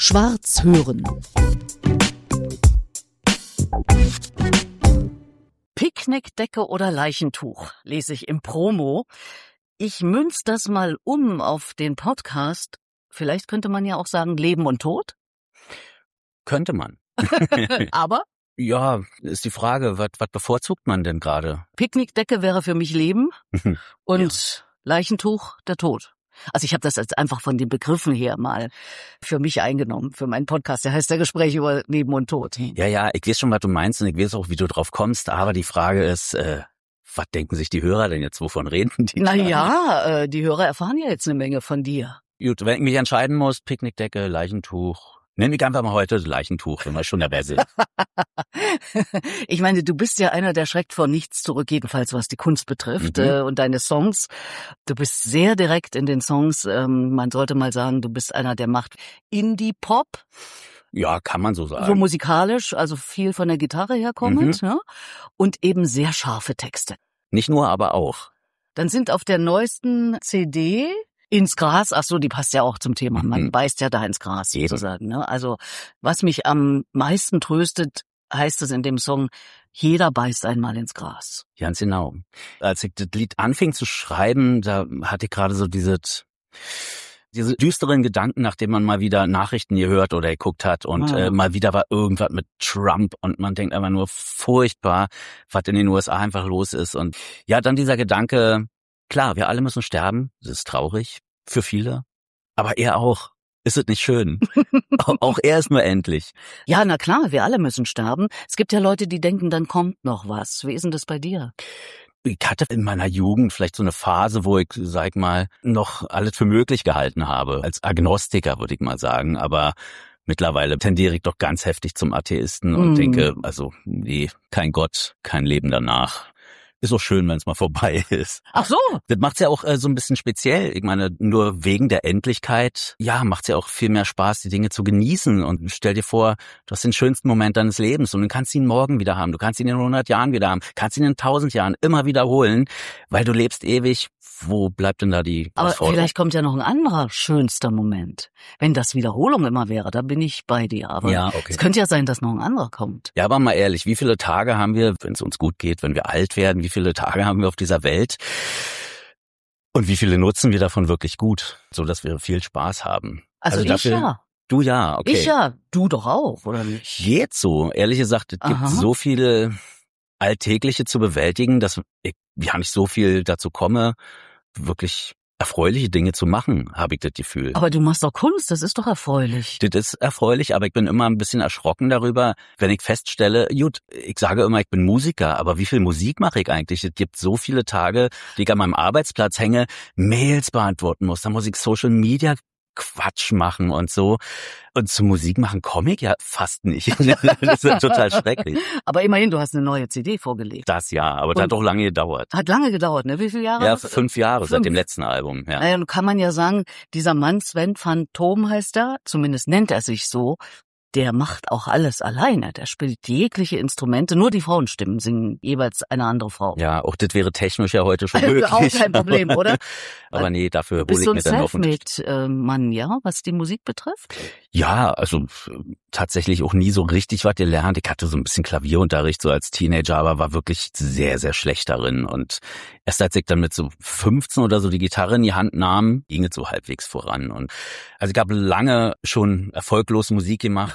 Schwarz hören. Picknickdecke oder Leichentuch, lese ich im Promo. Ich münz das mal auf den Podcast. Vielleicht könnte man ja auch sagen Leben und Tod. Könnte man. Aber? Ja, ist die Frage, was bevorzugt man denn gerade? Picknickdecke wäre für mich Leben und Leichentuch der Tod. Also ich habe das jetzt einfach von den Begriffen her mal für mich eingenommen, für meinen Podcast. Der heißt ja Gespräch über Leben und Tod. Ja, ich weiß schon, was du meinst und ich weiß auch, wie du drauf kommst. Aber die Frage ist, was denken sich die Hörer denn jetzt? Wovon reden die? Naja, die Hörer erfahren ja jetzt eine Menge von dir. Gut, wenn ich mich entscheiden muss, Picknickdecke, Leichentuch. Nenn mich einfach mal heute Leichentuch, wenn wir schon dabei sind. Ich meine, du bist ja einer, der schreckt vor nichts zurück, jedenfalls was die Kunst betrifft und deine Songs. Du bist sehr direkt in den Songs. Man sollte mal sagen, du bist einer, der macht Indie-Pop. Ja, kann man so sagen. So musikalisch, also viel von der Gitarre herkommend, ja? Und eben sehr scharfe Texte. Nicht nur, aber auch. Dann sind auf der neuesten CD ins Gras, ach so, die passt ja auch zum Thema. Man beißt ja da ins Gras sozusagen. Ne? Also was mich am meisten tröstet, heißt es in dem Song, jeder beißt einmal ins Gras. Ganz genau. Als ich das Lied anfing zu schreiben, da hatte ich gerade so diese düsteren Gedanken, nachdem man mal wieder Nachrichten gehört oder geguckt hat und mal wieder war irgendwas mit Trump und man denkt einfach nur furchtbar, was in den USA einfach los ist. Und ja, dann dieser Gedanke, klar, wir alle müssen sterben, das ist traurig für viele, aber er auch. Ist es nicht schön? Auch er ist nur endlich. Ja, na klar, wir alle müssen sterben. Es gibt ja Leute, die denken, dann kommt noch was. Wie ist denn das bei dir? Ich hatte in meiner Jugend vielleicht so eine Phase, wo ich, sag mal, noch alles für möglich gehalten habe. Als Agnostiker, würde ich mal sagen. Aber mittlerweile tendiere ich doch ganz heftig zum Atheisten und denke, also nee, kein Gott, kein Leben danach. Ist auch schön, wenn es mal vorbei ist. Ach so. Das macht's ja auch so ein bisschen speziell. Ich meine, nur wegen der Endlichkeit, ja, macht's ja auch viel mehr Spaß, die Dinge zu genießen. Und stell dir vor, du hast den schönsten Moment deines Lebens und du kannst ihn morgen wieder haben. Du kannst ihn in 100 Jahren wieder haben. Kannst ihn in 1000 Jahren immer wiederholen, weil du lebst ewig. Wo bleibt denn da die Aber Herausforderung? vielleicht kommt ja noch ein anderer schönster Moment. Wenn das Wiederholung immer wäre, da bin ich bei dir. Aber ja, okay. Es könnte ja sein, dass noch ein anderer kommt. Ja, aber mal ehrlich, wie viele Tage haben wir, wenn es uns gut geht, wenn wir alt werden, wie viele Tage haben wir auf dieser Welt? Und wie viele nutzen wir davon wirklich gut, so dass wir viel Spaß haben? Also ich dafür, ja. Du ja, okay. Ich ja, du doch auch, oder nicht? Geht so. Ehrlich gesagt, es gibt so viele Alltägliche zu bewältigen, dass ich ja nicht so viel dazu komme, wirklich erfreuliche Dinge zu machen, habe ich das Gefühl. Aber du machst doch Kunst, das ist doch erfreulich. Das ist erfreulich, aber ich bin immer ein bisschen erschrocken darüber, wenn ich feststelle, gut, ich sage immer, ich bin Musiker, aber wie viel Musik mache ich eigentlich? Es gibt so viele Tage, die ich an meinem Arbeitsplatz hänge, Mails beantworten muss, da muss ich Social Media Quatsch machen und so. Und zu Musik machen komme ich ja fast nicht. Das ist total schrecklich. Aber immerhin, du hast eine neue CD vorgelegt. Das ja, aber das hat doch lange gedauert. Hat lange gedauert, ne? Wie viele Jahre? Ja, 5 Jahre seit dem letzten Album. Ja. Naja, nun kann man ja sagen, dieser Mann, Sven Phantom heißt er, zumindest nennt er sich so, der macht auch alles alleine. Der spielt jegliche Instrumente, nur die Frauenstimmen singen jeweils eine andere Frau. Ja, auch das wäre technisch ja heute schon möglich. Auch kein Problem, oder? Aber nee, dafür hole ich mir dann auf. Bist du ein Selfmade-Mann, ja, was die Musik betrifft? Ja, also tatsächlich auch nie so richtig was gelernt. Ich hatte so ein bisschen Klavierunterricht so als Teenager, aber war wirklich sehr, sehr schlecht darin. Und erst als ich dann mit so 15 oder so die Gitarre in die Hand nahm, ging es so halbwegs voran. Und also ich habe lange schon erfolglos Musik gemacht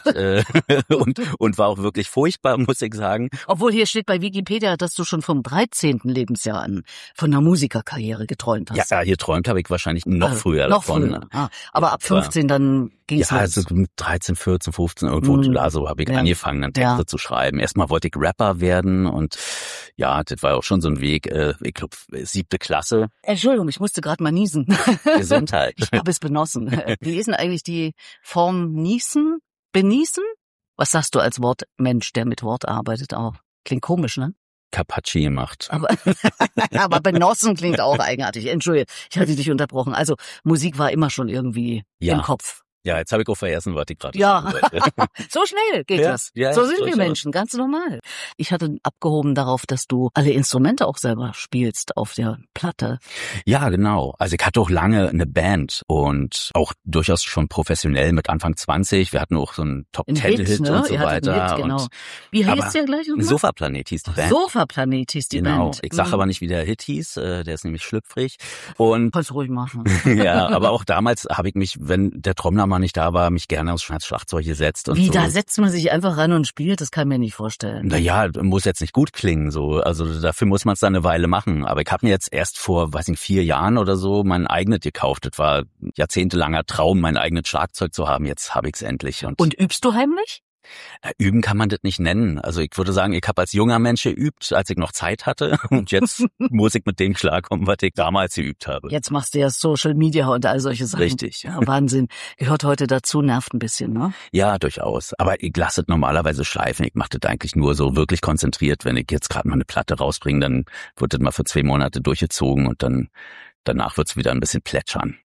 und war auch wirklich furchtbar, muss ich sagen. Obwohl hier steht bei Wikipedia, dass du schon vom 13. Lebensjahr an von einer Musikerkarriere geträumt hast. Ja, hier träumt habe ich wahrscheinlich noch früher noch davon. Früher. Aber ab 15 dann ging's ja, los. Also mit 13, 14, 15 irgendwo da so habe ich angefangen, dann Texte zu schreiben. Erstmal wollte ich Rapper werden und ja, das war auch schon so ein Weg, ich glaube 7. Klasse. Entschuldigung, ich musste gerade mal niesen. Gesundheit. Ich habe es genossen. Wie ist denn eigentlich die Form niesen? Benießen? Was sagst du als Wortmensch, der mit Wort arbeitet auch? Klingt komisch, ne? Carpacci gemacht. Aber benossen klingt auch eigenartig. Entschuldige, ich hatte dich unterbrochen. Also Musik war immer schon irgendwie im Kopf. Ja, jetzt habe ich auch vergessen, was ich gerade Ja, so schnell geht das. Ja, so sind wir durchaus. Menschen, ganz normal. Ich hatte abgehoben darauf, dass du alle Instrumente auch selber spielst auf der Platte. Ja, genau. Also ich hatte auch lange eine Band und auch durchaus schon professionell mit Anfang 20. Wir hatten auch so einen Top-10-Hit ne? und so Ihr hattet weiter. einen Hit, genau. Und, Wie hieß der gleich nochmal? Sofaplanet hieß die Band. Sofaplanet hieß die Genau. Band. Ich sage aber nicht, wie der Hit hieß. Der ist nämlich schlüpfrig. Und Kannst du ruhig machen. ja, aber auch damals habe ich mich, wenn der Trommler mal nicht da war, mich gerne aufs Schlagzeug gesetzt. Und Wie, so. da setzt man sich einfach ran und spielt? Das kann ich mir nicht vorstellen. Naja, muss jetzt nicht gut klingen, so. Also dafür muss man es dann eine Weile machen. Aber ich habe mir jetzt erst vor, 4 Jahren oder so mein eigenes gekauft. Das war ein jahrzehntelanger Traum, mein eigenes Schlagzeug zu haben. Jetzt habe ich es endlich. Und übst du heimlich? Üben kann man das nicht nennen. Also ich würde sagen, ich habe als junger Mensch geübt, als ich noch Zeit hatte. Und jetzt muss ich mit dem klarkommen, was ich damals geübt habe. Jetzt machst du ja Social Media und all solche Sachen. Richtig. Ja, Wahnsinn. Gehört heute dazu, nervt ein bisschen, ne? Ja, durchaus. Aber ich lasse es normalerweise schleifen. Ich mache das eigentlich nur so wirklich konzentriert. Wenn ich jetzt gerade mal eine Platte rausbringe, dann wird das mal für 2 Monate durchgezogen und dann danach wird's wieder ein bisschen plätschern.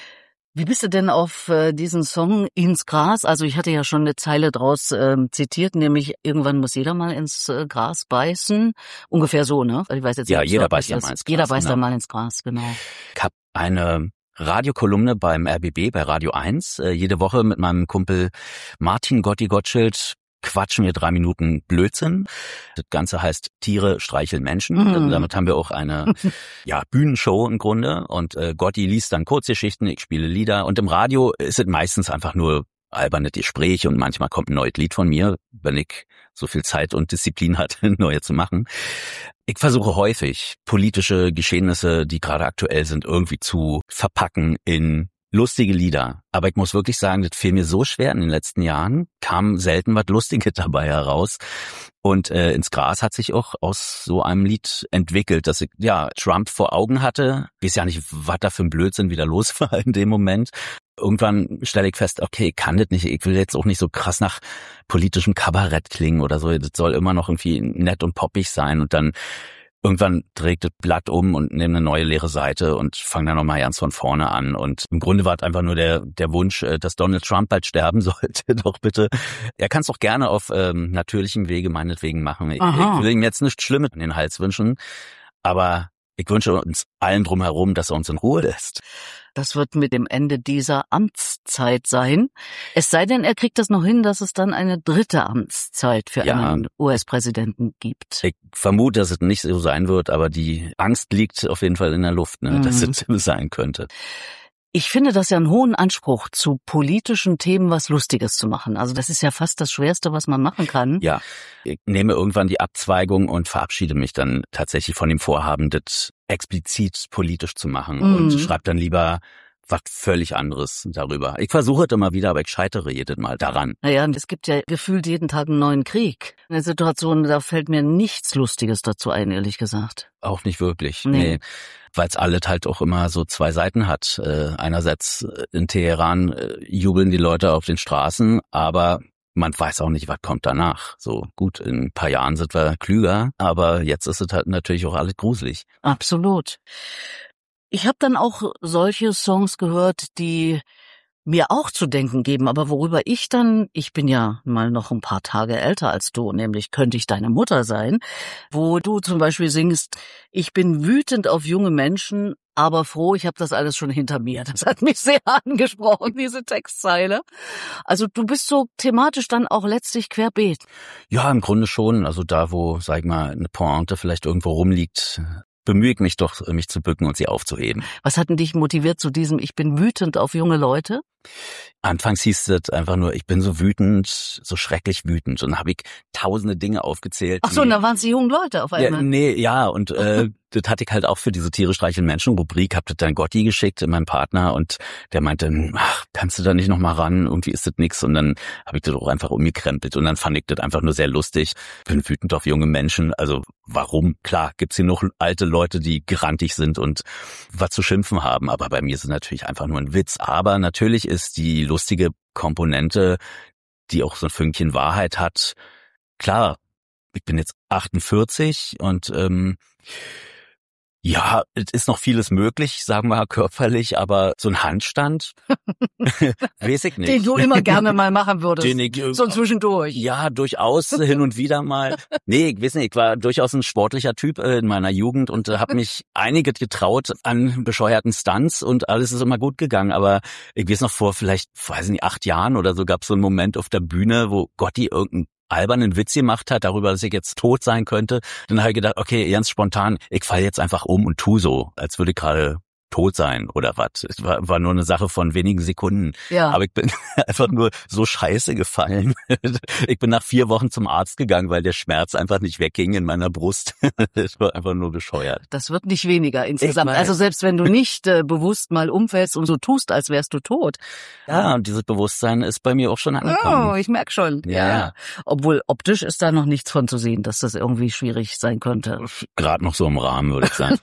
Wie bist du denn auf diesen Song ins Gras? Also ich hatte ja schon eine Zeile draus zitiert, nämlich irgendwann muss jeder mal ins Gras beißen. Ungefähr so, ne? Ich weiß jetzt Ja, nicht, jeder beißt ja mal ins Gras. Jeder beißt genau. da mal ins Gras, genau. Ich habe eine Radiokolumne beim RBB, bei Radio 1. Jede Woche mit meinem Kumpel Martin Gotti-Gottschild quatschen wir 3 Minuten Blödsinn. Das Ganze heißt Tiere streicheln Menschen. Damit haben wir auch eine Bühnenshow im Grunde. Und Gotti liest dann Kurzgeschichten, ich spiele Lieder. Und im Radio ist es meistens einfach nur alberne Gespräche und manchmal kommt ein neues Lied von mir, wenn ich so viel Zeit und Disziplin hatte, neue zu machen. Ich versuche häufig, politische Geschehnisse, die gerade aktuell sind, irgendwie zu verpacken in lustige Lieder. Aber ich muss wirklich sagen, das fiel mir so schwer in den letzten Jahren, kam selten was Lustiges dabei heraus. Und ins Gras hat sich auch aus so einem Lied entwickelt, dass ich Trump vor Augen hatte. Ich weiß ja nicht, was da für ein Blödsinn wieder los war in dem Moment. Irgendwann stelle ich fest, okay, ich kann das nicht. Ich will jetzt auch nicht so krass nach politischem Kabarett klingen oder so. Das soll immer noch irgendwie nett und poppig sein. Und dann irgendwann drehe ich das Blatt um und nehme eine neue leere Seite und fange dann nochmal ganz von vorne an. Und im Grunde war es einfach nur der Wunsch, dass Donald Trump bald sterben sollte. Doch bitte. Er kann es doch gerne auf natürlichem Wege meinetwegen machen. Ich will ihm jetzt nichts Schlimmes in den Hals wünschen, aber ich wünsche uns allen drumherum, dass er uns in Ruhe lässt. Das wird mit dem Ende dieser Amtszeit sein. Es sei denn, er kriegt das noch hin, dass es dann eine 3. Amtszeit für einen US-Präsidenten gibt. Ich vermute, dass es nicht so sein wird, aber die Angst liegt auf jeden Fall in der Luft, ne, dass es sein könnte. Ich finde das ja einen hohen Anspruch, zu politischen Themen was Lustiges zu machen. Also das ist ja fast das Schwerste, was man machen kann. Ja, ich nehme irgendwann die Abzweigung und verabschiede mich dann tatsächlich von dem Vorhaben, das explizit politisch zu machen und schreibe dann lieber was völlig anderes darüber. Ich versuche es immer wieder, aber ich scheitere jedes Mal daran. Naja, es gibt ja gefühlt jeden Tag einen neuen Krieg. Eine Situation, da fällt mir nichts Lustiges dazu ein, ehrlich gesagt. Auch nicht wirklich, nee. Weil es alles halt auch immer so 2 Seiten hat. Einerseits in Teheran jubeln die Leute auf den Straßen, aber man weiß auch nicht, was kommt danach. So gut, in ein paar Jahren sind wir klüger, aber jetzt ist es halt natürlich auch alles gruselig. Absolut. Ich habe dann auch solche Songs gehört, die mir auch zu denken geben, aber worüber ich bin ja mal noch ein paar Tage älter als du, nämlich könnte ich deine Mutter sein, wo du zum Beispiel singst, ich bin wütend auf junge Menschen, aber froh, ich habe das alles schon hinter mir. Das hat mich sehr angesprochen, diese Textzeile. Also du bist so thematisch dann auch letztlich querbeet. Ja, im Grunde schon. Also da, wo, sag ich mal, eine Pointe vielleicht irgendwo rumliegt, bemühe ich mich doch, mich zu bücken und sie aufzuheben. Was hat denn dich motiviert zu diesem, ich bin wütend auf junge Leute? Anfangs hieß es einfach nur, ich bin so wütend, so schrecklich wütend. Und dann habe ich tausende Dinge aufgezählt. Ach so, und da waren es die jungen Leute auf einmal. Und das hatte ich halt auch für diese Tiere streicheln Menschen Rubrik, hab das dann Gotti geschickt, meinem Partner, und der meinte, ach, kannst du da nicht noch mal ran, irgendwie ist das nix. Und dann habe ich das auch einfach umgekrempelt und dann fand ich das einfach nur sehr lustig. Bin wütend auf junge Menschen, also warum? Klar, gibt's hier noch alte Leute, die grantig sind und was zu schimpfen haben, aber bei mir ist es natürlich einfach nur ein Witz. Aber natürlich ist die lustige Komponente, die auch so ein Fünkchen Wahrheit hat, klar, ich bin jetzt 48 und Ja, es ist noch vieles möglich, sagen wir mal körperlich, aber so ein Handstand, weiß ich nicht. Den du immer gerne mal machen würdest. Den ich, so zwischendurch. Ja, durchaus hin und wieder mal. Nee, ich weiß nicht, ich war durchaus ein sportlicher Typ in meiner Jugend und habe mich einiges getraut an bescheuerten Stunts und alles ist immer gut gegangen. Aber ich weiß noch vor vielleicht, weiß nicht, 8 Jahren oder so gab es so einen Moment auf der Bühne, wo Gotti irgendeinen albernen Witz gemacht hat darüber, dass ich jetzt tot sein könnte. Dann habe ich gedacht, okay, ganz spontan, ich falle jetzt einfach um und tu so, als würde ich gerade tot sein oder was. Es war nur eine Sache von wenigen Sekunden. Ja. Aber ich bin einfach nur so scheiße gefallen. Ich bin nach 4 Wochen zum Arzt gegangen, weil der Schmerz einfach nicht wegging in meiner Brust. Es war einfach nur bescheuert. Das wird nicht weniger insgesamt. Also selbst wenn du nicht bewusst mal umfällst und so tust, als wärst du tot. Ja, und dieses Bewusstsein ist bei mir auch schon angekommen. Oh, ich merk schon. Ja. Obwohl optisch ist da noch nichts von zu sehen, dass das irgendwie schwierig sein könnte. Gerade noch so im Rahmen, würde ich sagen.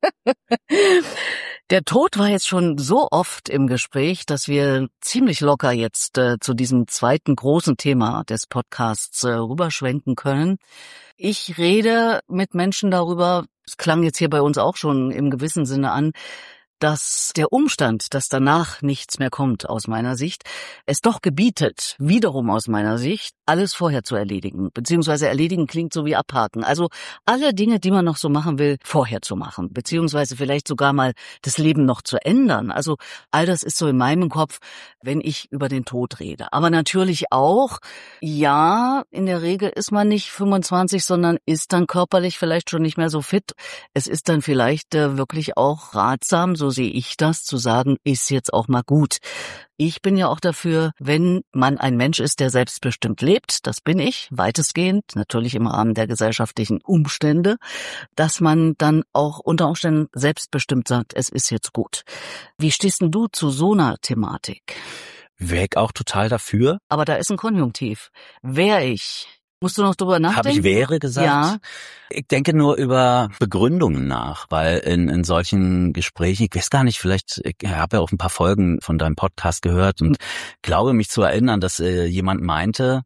Der Tod war jetzt schon so oft im Gespräch, dass wir ziemlich locker jetzt zu diesem zweiten großen Thema des Podcasts rüberschwenken können. Ich rede mit Menschen darüber, es klang jetzt hier bei uns auch schon im gewissen Sinne an, dass der Umstand, dass danach nichts mehr kommt, aus meiner Sicht, es doch gebietet, wiederum aus meiner Sicht, alles vorher zu erledigen. Beziehungsweise erledigen klingt so wie abhaken. Also alle Dinge, die man noch so machen will, vorher zu machen. Beziehungsweise vielleicht sogar mal das Leben noch zu ändern. Also all das ist so in meinem Kopf, wenn ich über den Tod rede. Aber natürlich auch, ja, in der Regel ist man nicht 25, sondern ist dann körperlich vielleicht schon nicht mehr so fit. Es ist dann vielleicht wirklich auch ratsam, so sehe ich das, zu sagen, ist jetzt auch mal gut. Ich bin ja auch dafür, wenn man ein Mensch ist, der selbstbestimmt lebt, das bin ich, weitestgehend, natürlich im Rahmen der gesellschaftlichen Umstände, dass man dann auch unter Umständen selbstbestimmt sagt, es ist jetzt gut. Wie stehst denn du zu so einer Thematik? Wäre ich auch total dafür. Aber da ist ein Konjunktiv. Wäre ich. Musst du noch drüber nachdenken? Habe ich wäre gesagt? Ja. Ich denke nur über Begründungen nach, weil in solchen Gesprächen, ich weiß gar nicht, vielleicht, ich habe ja auch ein paar Folgen von deinem Podcast gehört und glaube mich zu erinnern, dass jemand meinte,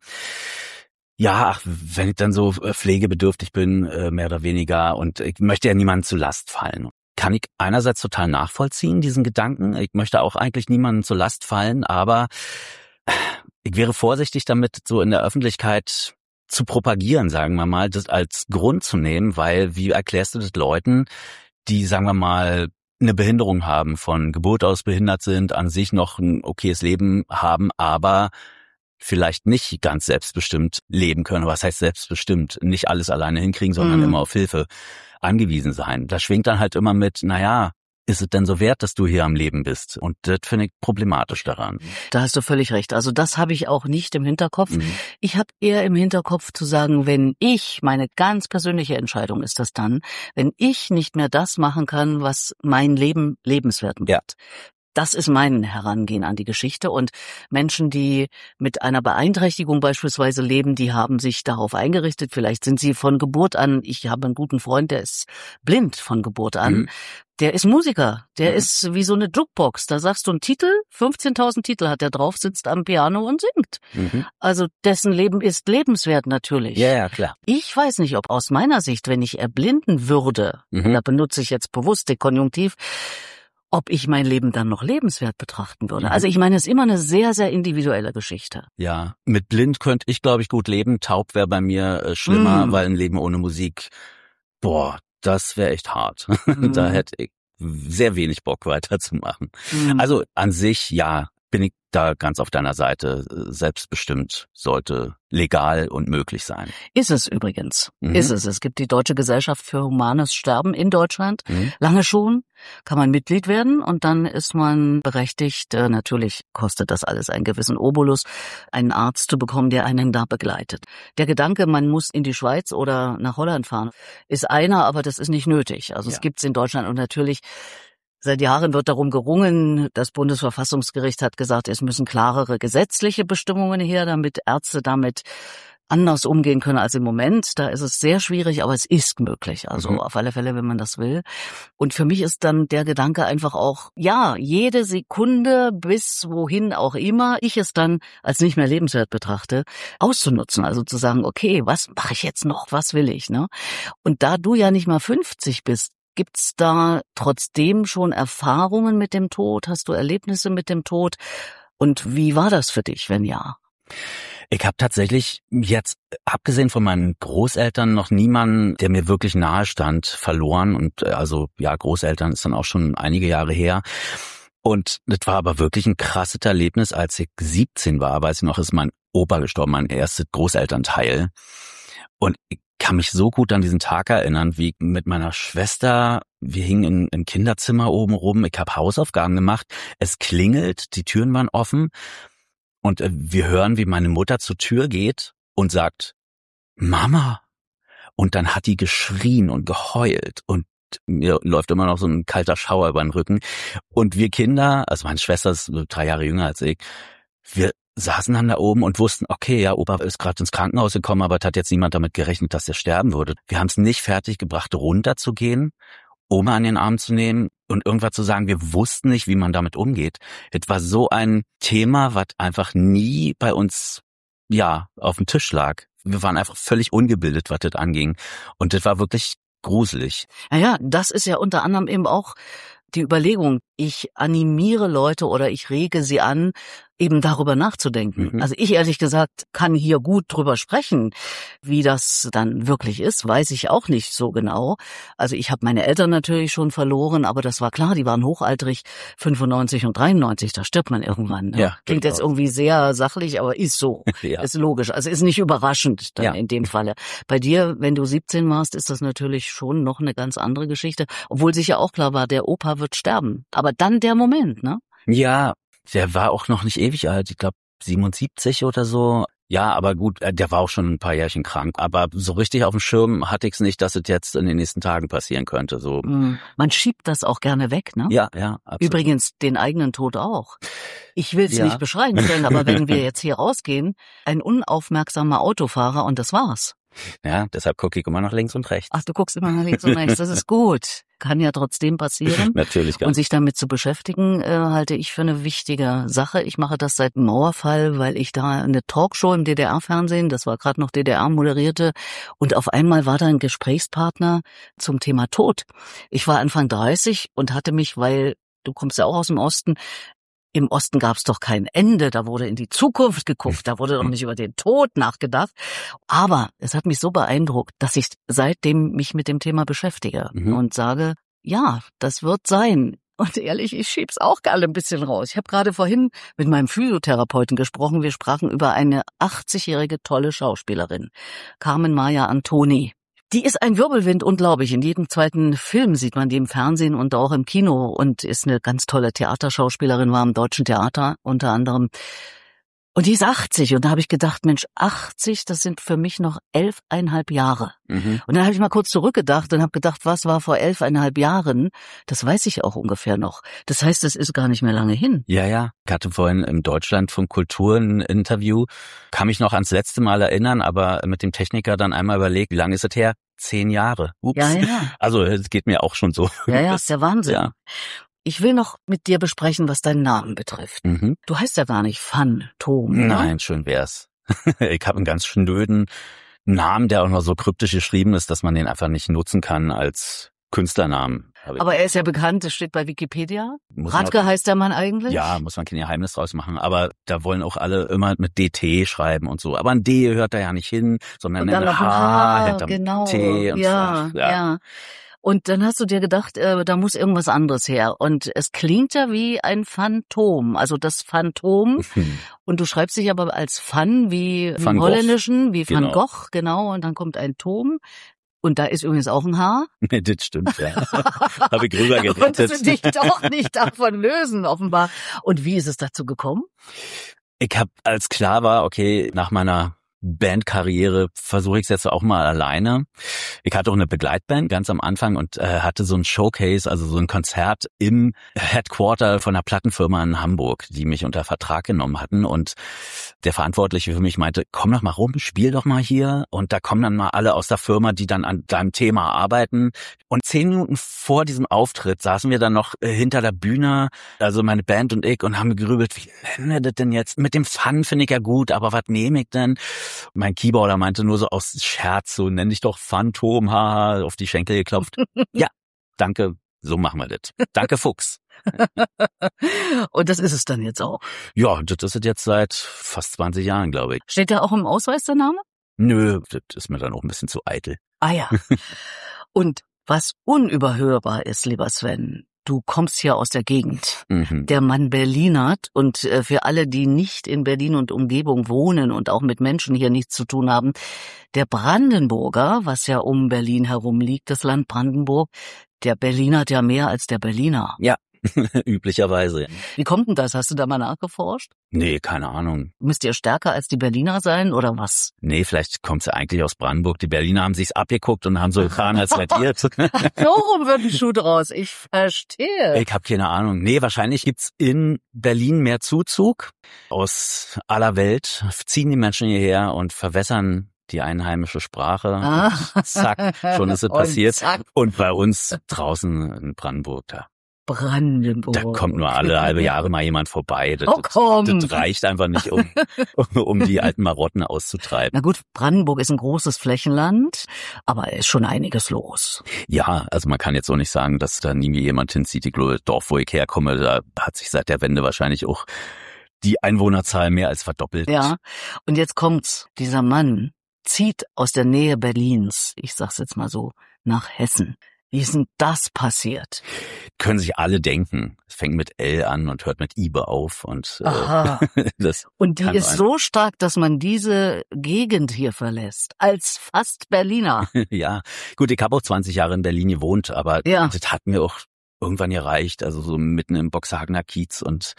ja, wenn ich dann so pflegebedürftig bin, mehr oder weniger, und ich möchte ja niemandem zur Last fallen. Kann ich einerseits total nachvollziehen, diesen Gedanken. Ich möchte auch eigentlich niemandem zur Last fallen, aber ich wäre vorsichtig damit, so in der Öffentlichkeit zu propagieren, sagen wir mal, das als Grund zu nehmen, weil wie erklärst du das Leuten, die, sagen wir mal, eine Behinderung haben, von Geburt aus behindert sind, an sich noch ein okayes Leben haben, aber vielleicht nicht ganz selbstbestimmt leben können. Was heißt selbstbestimmt? Nicht alles alleine hinkriegen, sondern immer auf Hilfe angewiesen sein. Da schwingt dann halt immer mit, naja, ist es denn so wert, dass du hier am Leben bist? Und das finde ich problematisch daran. Da hast du völlig recht. Also das habe ich auch nicht im Hinterkopf. Ich habe eher im Hinterkopf zu sagen, wenn ich, meine ganz persönliche Entscheidung ist das dann, wenn ich nicht mehr das machen kann, was mein Leben lebenswert macht. Ja. Das ist mein Herangehen an die Geschichte, und Menschen, die mit einer Beeinträchtigung beispielsweise leben, die haben sich darauf eingerichtet. Vielleicht sind sie von Geburt an, ich habe einen guten Freund, der ist blind von Geburt an. Der ist Musiker, der ist wie so eine Jukebox. Da sagst du einen Titel, 15.000 Titel hat er drauf, sitzt am Piano und singt. Also dessen Leben ist lebenswert natürlich. Ja, klar. Ich weiß nicht, ob aus meiner Sicht, wenn ich erblinden würde, da benutze ich jetzt bewusst den Konjunktiv, ob ich mein Leben dann noch lebenswert betrachten würde. Also ich meine, es ist immer eine sehr, sehr individuelle Geschichte. Ja, mit blind könnte ich, glaube ich, gut leben. Taub wäre bei mir schlimmer, weil ein Leben ohne Musik, das wäre echt hart. Da hätte ich sehr wenig Bock weiterzumachen. Also an sich, ja, bin ich da ganz auf deiner Seite. Selbstbestimmt sollte legal und möglich sein. Ist es übrigens. Ist es. Es gibt die Deutsche Gesellschaft für Humanes Sterben in Deutschland. Lange schon. Kann man Mitglied werden und dann ist man berechtigt, natürlich kostet das alles einen gewissen Obolus, einen Arzt zu bekommen, der einen da begleitet. Der Gedanke, man muss in die Schweiz oder nach Holland fahren, ist einer, aber das ist nicht nötig. Also es gibt's in Deutschland, und natürlich seit Jahren wird darum gerungen. Das Bundesverfassungsgericht hat gesagt, es müssen klarere gesetzliche Bestimmungen her, damit Ärzte damit anders umgehen können als im Moment. Da ist es sehr schwierig, aber es ist möglich. Also auf alle Fälle, wenn man das will. Und für mich ist dann der Gedanke einfach auch, ja, jede Sekunde bis wohin auch immer ich es dann als nicht mehr lebenswert betrachte, auszunutzen. Also zu sagen, okay, was mache ich jetzt noch? Was will ich? Ne? Und da du ja nicht mal 50 bist, Gibt's da trotzdem schon Erfahrungen mit dem Tod? Hast du Erlebnisse mit dem Tod? Und wie war das für dich, wenn ja? Ich habe tatsächlich jetzt, abgesehen von meinen Großeltern, noch niemanden, der mir wirklich nahe stand, verloren. Und also ja, Großeltern ist dann auch schon einige Jahre her. Und das war aber wirklich ein krasses Erlebnis, als ich 17 war, weiß ich noch, ist mein Opa gestorben, mein erstes Großelternteil. Und ich kann mich so gut an diesen Tag erinnern, wie mit meiner Schwester, wir hingen im Kinderzimmer oben rum, ich habe Hausaufgaben gemacht, es klingelt, die Türen waren offen und wir hören, wie meine Mutter zur Tür geht und sagt, Mama. Und dann hat die geschrien und geheult und mir läuft immer noch so ein kalter Schauer über den Rücken. Und wir Kinder, also meine Schwester ist 3 Jahre jünger als ich, wir saßen dann da oben und wussten, okay, ja, Opa ist gerade ins Krankenhaus gekommen, aber es hat jetzt niemand damit gerechnet, dass er sterben würde. Wir haben es nicht fertig gebracht, runterzugehen, Oma an den Arm zu nehmen und irgendwas zu sagen. Wir wussten nicht, wie man damit umgeht. Es war so ein Thema, was einfach nie bei uns, ja, auf dem Tisch lag. Wir waren einfach völlig ungebildet, was das anging. Und das war wirklich gruselig. Naja, das ist ja unter anderem eben auch die Überlegung. Ich animiere Leute oder ich rege sie an, eben darüber nachzudenken. Also ich ehrlich gesagt kann hier gut drüber sprechen. Wie das dann wirklich ist, weiß ich auch nicht so genau. Also ich habe meine Eltern natürlich schon verloren, aber das war klar, die waren hochaltrig, 95 und 93, da stirbt man irgendwann. Ne? Ja, klingt jetzt irgendwie sehr sachlich, aber ist so. Ja. Ist logisch. Also ist nicht überraschend dann in dem Falle. Bei dir, wenn du 17 warst, ist das natürlich schon noch eine ganz andere Geschichte. Obwohl sicher auch klar war, der Opa wird sterben. Aber dann der Moment, ne? Ja, der war auch noch nicht ewig alt, ich glaube 77 oder so. Ja, aber gut, der war auch schon ein paar Jährchen krank. Aber so richtig auf dem Schirm hatte ich es nicht, dass es jetzt in den nächsten Tagen passieren könnte. So. Man schiebt das auch gerne weg, ne? Ja, absolut. Übrigens den eigenen Tod auch. Ich will es nicht beschreiben können, aber wenn wir jetzt hier rausgehen, ein unaufmerksamer Autofahrer und das war's. Ja, deshalb gucke ich immer nach links und rechts. Ach, du guckst immer nach links und rechts, das ist gut. Kann ja trotzdem passieren. Natürlich. Und sich damit zu beschäftigen, halte ich für eine wichtige Sache. Ich mache das seit dem Mauerfall, weil ich da eine Talkshow im DDR-Fernsehen, das war gerade noch DDR, moderierte. Und auf einmal war da ein Gesprächspartner zum Thema Tod. Ich war Anfang 30 und hatte mich, weil du kommst ja auch aus dem Osten, im Osten gab's doch kein Ende, da wurde in die Zukunft geguckt, da wurde doch nicht über den Tod nachgedacht. Aber es hat mich so beeindruckt, dass ich seitdem mich mit dem Thema beschäftige und sage, ja, das wird sein. Und ehrlich, ich schieb's auch gerne ein bisschen raus. Ich habe gerade vorhin mit meinem Physiotherapeuten gesprochen. Wir sprachen über eine 80-jährige tolle Schauspielerin, Carmen Maja Antoni. Die ist ein Wirbelwind, unglaublich. In jedem zweiten Film sieht man die im Fernsehen und auch im Kino und ist eine ganz tolle Theaterschauspielerin, war am Deutschen Theater unter anderem. Und die ist 80 und da habe ich gedacht, Mensch, 80, das sind für mich noch 11,5 Jahre. Und dann habe ich mal kurz zurückgedacht und habe gedacht, was war vor 11,5 Jahren? Das weiß ich auch ungefähr noch. Das heißt, es ist gar nicht mehr lange hin. Ja. Ich hatte vorhin im Deutschlandfunk Kultur ein Interview, kann mich noch ans letzte Mal erinnern, aber mit dem Techniker dann einmal überlegt, wie lange ist es her? 10 Jahre. Ups. Ja. Also es geht mir auch schon so. Ja, ist der Wahnsinn. Ja. Ich will noch mit dir besprechen, was deinen Namen betrifft. Du heißt ja gar nicht Phantom. Ne? Nein, schön wär's. Ich habe einen ganz schnöden Namen, der auch noch so kryptisch geschrieben ist, dass man den einfach nicht nutzen kann als Künstlernamen. Aber er ist ja bekannt, das steht bei Wikipedia. Radke heißt der Mann eigentlich? Ja, muss man kein Geheimnis draus machen. Aber da wollen auch alle immer mit DT schreiben und so. Aber ein D hört da ja nicht hin, sondern ein H hinterm T und so. Ja. Und dann hast du dir gedacht, da muss irgendwas anderes her. Und es klingt ja wie ein Phantom, also das Phantom. Und du schreibst dich aber als Van wie im Holländischen, wie Van Gogh, genau. Und dann kommt ein Tom. Und da ist übrigens auch ein H. Das stimmt, ja. Habe ich rüber gerettet. Konntest du dich doch nicht davon lösen, offenbar. Und wie ist es dazu gekommen? Ich habe, als klar war, okay, nach meiner Bandkarriere versuche ich es jetzt auch mal alleine. Ich hatte auch eine Begleitband ganz am Anfang und hatte so ein Showcase, also so ein Konzert im Headquarter von einer Plattenfirma in Hamburg, die mich unter Vertrag genommen hatten, und der Verantwortliche für mich meinte, komm doch mal rum, spiel doch mal hier, und da kommen dann mal alle aus der Firma, die dann an deinem Thema arbeiten. Und 10 Minuten vor diesem Auftritt saßen wir dann noch hinter der Bühne, also meine Band und ich, und haben gegrübelt, wie nennen wir das denn jetzt? Mit dem Fun finde ich ja gut, aber was nehme ich denn? Mein Keyboarder meinte nur so aus Scherz, so nenn dich doch Phantom, haha, auf die Schenkel geklopft. Ja, danke, so machen wir das. Danke, Fuchs. Und das ist es dann jetzt auch? Ja, das ist jetzt seit fast 20 Jahren, glaube ich. Steht da auch im Ausweis der Name? Nö, das ist mir dann auch ein bisschen zu eitel. Ah ja. Und was unüberhörbar ist, lieber Sven, du kommst hier aus der Gegend. Der Mann Berlinert, und für alle, die nicht in Berlin und Umgebung wohnen und auch mit Menschen hier nichts zu tun haben, der Brandenburger, was ja um Berlin herum liegt, das Land Brandenburg, der Berlinert ja mehr als der Berliner. Ja, üblicherweise. Wie kommt denn das? Hast du da mal nachgeforscht? Nee, keine Ahnung. Müsst ihr stärker als die Berliner sein oder was? Nee, vielleicht kommt's ja eigentlich aus Brandenburg. Die Berliner haben sich's abgeguckt und haben so getan, als radiert. So rum wird ein Schuh draus. Ich verstehe. Ich habe keine Ahnung. Nee, wahrscheinlich gibt's in Berlin mehr Zuzug. Aus aller Welt ziehen die Menschen hierher und verwässern die einheimische Sprache. Zack, schon ist es passiert. Zack. Und bei uns draußen in Brandenburg, Brandenburg. da kommt nur alle halbe Jahre mal jemand vorbei. Das reicht einfach nicht, um die alten Marotten auszutreiben. Na gut, Brandenburg ist ein großes Flächenland, aber ist schon einiges los. Ja, also man kann jetzt auch nicht sagen, dass da nie jemand hinzieht. Ich glaube, das Dorf, wo ich herkomme, da hat sich seit der Wende wahrscheinlich auch die Einwohnerzahl mehr als verdoppelt. Ja, und jetzt kommt's. Dieser Mann zieht aus der Nähe Berlins, ich sag's jetzt mal so, nach Hessen. Wie ist denn das passiert? Können sich alle denken. Es fängt mit L an und hört mit Ibe auf. Und und die ist so stark, dass man diese Gegend hier verlässt. Als fast Berliner. Ja, gut, ich habe auch 20 Jahre in Berlin gewohnt, aber das hat mir auch irgendwann gereicht. Also so mitten im Boxhagener Kiez und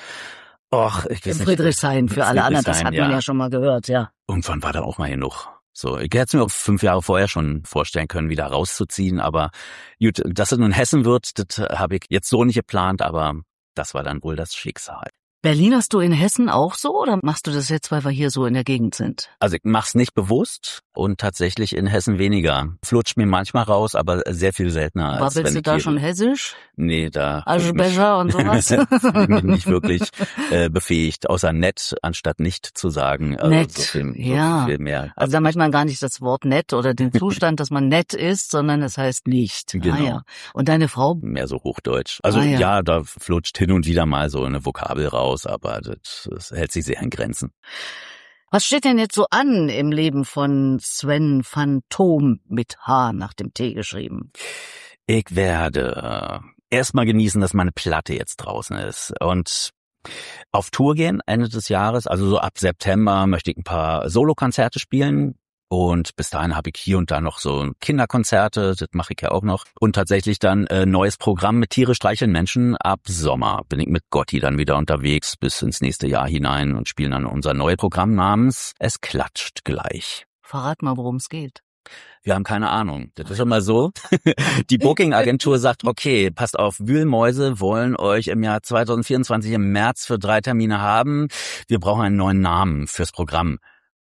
ich weiß nicht. Friedrichshain, für alle anderen, das hat man ja schon mal gehört, ja. Irgendwann war da auch mal genug. So, ich hätte es mir auch 5 Jahre vorher schon vorstellen können, wieder rauszuziehen, aber gut, dass es nun Hessen wird, das habe ich jetzt so nicht geplant, aber das war dann wohl das Schicksal. Berlinerst du in Hessen auch so oder machst du das jetzt, weil wir hier so in der Gegend sind? Also ich mach's nicht bewusst und tatsächlich in Hessen weniger. Flutscht mir manchmal raus, aber sehr viel seltener. Aber bist du da schon hessisch? Nee, da Aschebecher und sowas? bin nicht wirklich befähigt, außer nett, anstatt nicht zu sagen. Also nett, so viel mehr. Also da meint man gar nicht das Wort nett oder den Zustand, dass man nett ist, sondern es heißt nicht. Genau. Ah, ja. Und deine Frau? Mehr so Hochdeutsch. Also ja, da flutscht hin und wieder mal so eine Vokabel raus, aber das hält sich sehr in Grenzen. Was steht denn jetzt so an im Leben von Sven Phantom mit H nach dem T geschrieben? Ich werde erstmal genießen, dass meine Platte jetzt draußen ist und auf Tour gehen Ende des Jahres. Also so ab September möchte ich ein paar Solokonzerte spielen. Und bis dahin habe ich hier und da noch so Kinderkonzerte, das mache ich ja auch noch. Und tatsächlich dann neues Programm mit Tiere streicheln Menschen. Ab Sommer bin ich mit Gotti dann wieder unterwegs bis ins nächste Jahr hinein und spielen dann unser neues Programm namens Es klatscht gleich. Verrat mal, worum es geht. Wir haben keine Ahnung. Das ist schon mal so. Die Booking-Agentur sagt, okay, passt auf, Wühlmäuse wollen euch im Jahr 2024 im März für 3 Termine haben. Wir brauchen einen neuen Namen fürs Programm.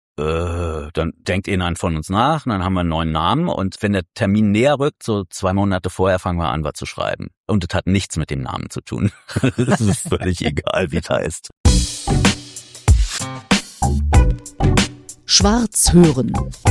Dann denkt ihr einen von uns nach, und dann haben wir einen neuen Namen und wenn der Termin näher rückt, so 2 Monate vorher fangen wir an, was zu schreiben. Und das hat nichts mit dem Namen zu tun. Das ist völlig egal, wie es heißt. Schwarz hören.